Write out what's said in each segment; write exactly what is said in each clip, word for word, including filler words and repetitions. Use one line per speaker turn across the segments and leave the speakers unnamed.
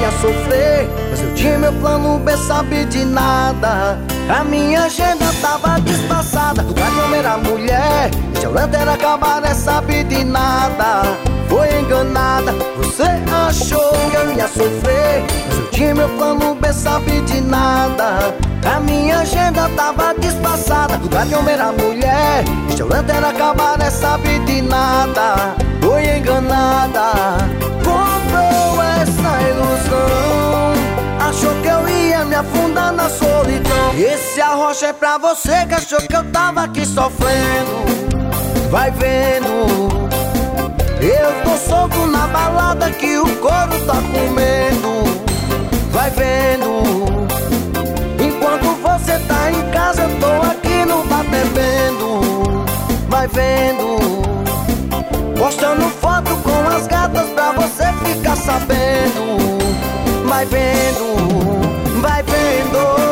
ia sofrer, mas eu tinha meu plano B, sabe de nada. A minha agenda tava disfarçada, lugar de homem era mulher, restaurante era cabaré, sabe de nada. Foi enganada, você achou que eu ia sofrer, mas eu tinha meu plano B, sabe de nada. A minha agenda tava disfarçada, lugar de homem era mulher, restaurante era cabaré, sabe de nada. Foi enganada, comprou essa ilusão, achou que eu ia me afundar na solidão. Esse arrocha é pra você que achou que eu tava aqui sofrendo. Vai vendo, eu tô solto na balada que o couro tá comendo. Vai vendo, enquanto você tá em casa eu tô aqui no bar bebendo. Vai vendo, postando foto com as gatas pra você ficar sabendo. Vai vendo, vai vendo.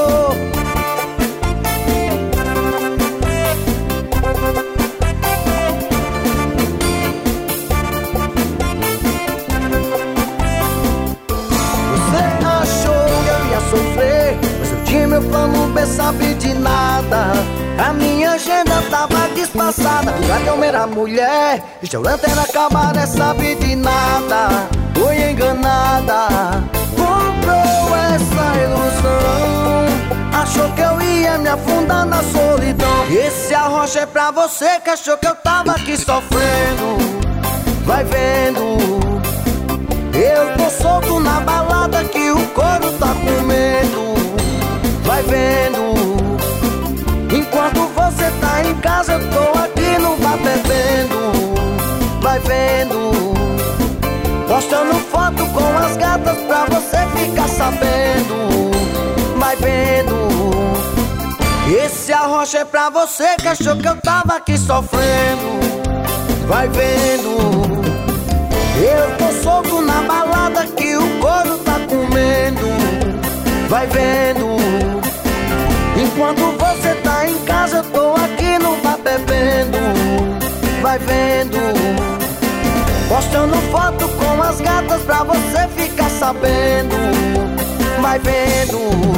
Você achou que eu ia sofrer, mas eu tinha meu plano B, sabe de nada. A minha agenda tava disfarçada, lugar de homem era mulher, restaurante era cabaré, sabe de nada. Foi enganada, comprou essa ilusão, achou que eu ia me afundar na solidão. Esse arrocha é pra você que achou que eu tava aqui sofrendo. Vai vendo, eu tô solto na balada que o couro tá comendo. Vai vendo, enquanto você tá em casa eu tô aqui no bar bebendo. Vai vendo, postando foto com as gatas pra você ficar sabendo. Vai vendo, esse arrocha é pra você que achou que eu tava aqui sofrendo. Vai vendo, eu tô solto na balada que o couro tá comendo. Vai vendo, enquanto você tá em casa eu tô aqui no bar bebendo. Vai vendo, postando foto com as gatas pra você ficar sabendo. Vai vendo.